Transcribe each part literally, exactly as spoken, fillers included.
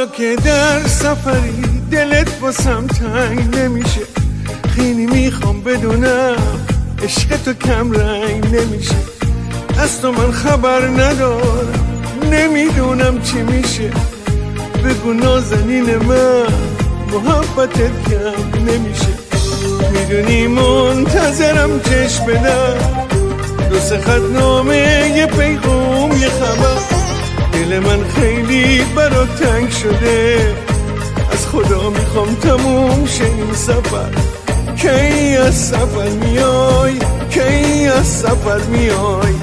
حالا که در سفری دلت واسم تنگ نمیشه، خیلی میخوام بدونم عشق تو کم رنگ نمیشه. از تو من خبر ندارم، نمیدونم چی میشه. بگو نازنین من محبتت کم نمیشه. میدونی منتظرم چشم بدم، دو سه خط نامه، یه پیغام، یه خبر. دل من خیلی برات تنگ شده، از خدا میخوام تموم شه این سفر. کی از سفر میای، کی از سفر میای.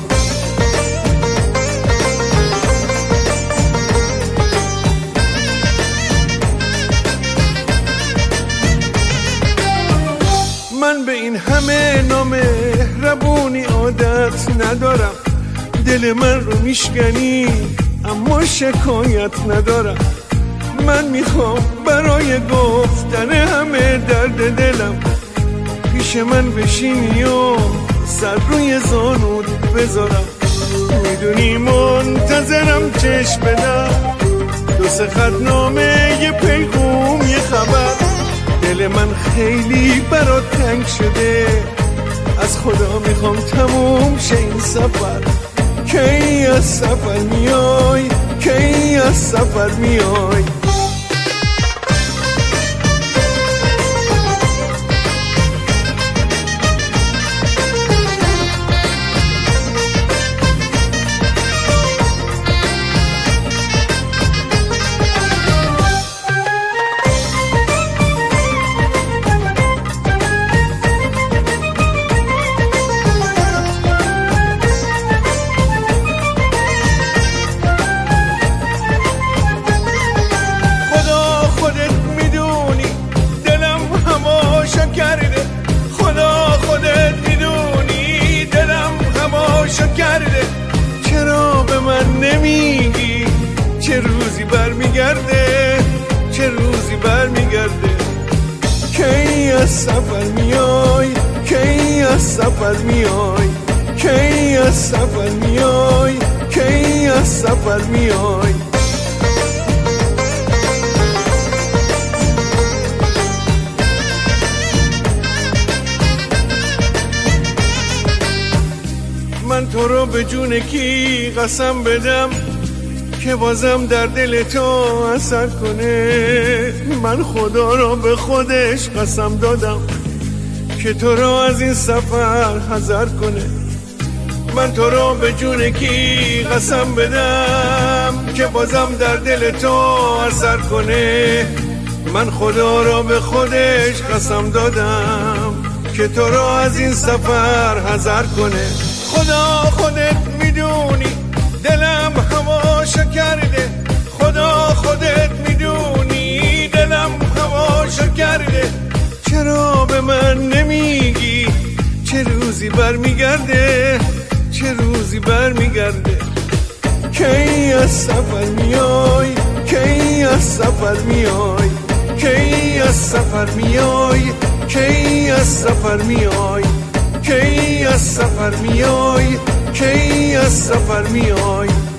من به این همه نامهربونی عادت ندارم، دل من رو میشکنی اما شکایت ندارم. من میخوام برای گفتن همه درد دلم پیش من بشینی و سر روی زانود بذارم. میدونی منتظرم چشم بدم، دو سه خط نامه، یه پیغام، یه خبر. دل من خیلی برات تنگ شده، از خدا میخوام تموم شه این سفر. کی از سفر میای، کی از سفر میای. چرا به من نمیگی چه روزی برمیگرده، چه روزی برمیگرده. کی از سفر میای، کی از سفر میای، کی از سفر میای، کی از سفر میای. من تو رو به جون کی قسم بدم که بازم در دل تو اثر کنه. من خدا رو به خودش قسم دادم که تو رو از این سفر حذر کنه. من تو رو به جون کی قسم بدم که بازم در دل تو اثر کنه. من خدا رو به خودش قسم دادم که تو رو از این سفر حذر کنه. خدا خودت میدونی دلم هواشو کرده، خدا خودت میدونی دلم هواشو کرده. چرا به من نمیگی چه روزی برمیگرده، چه روزی برمیگرده. کی از سفر میای، کی از سفر میای، کی از سفر میای، کی از سفر میای، کی از سفر میای، کی از سفر میای.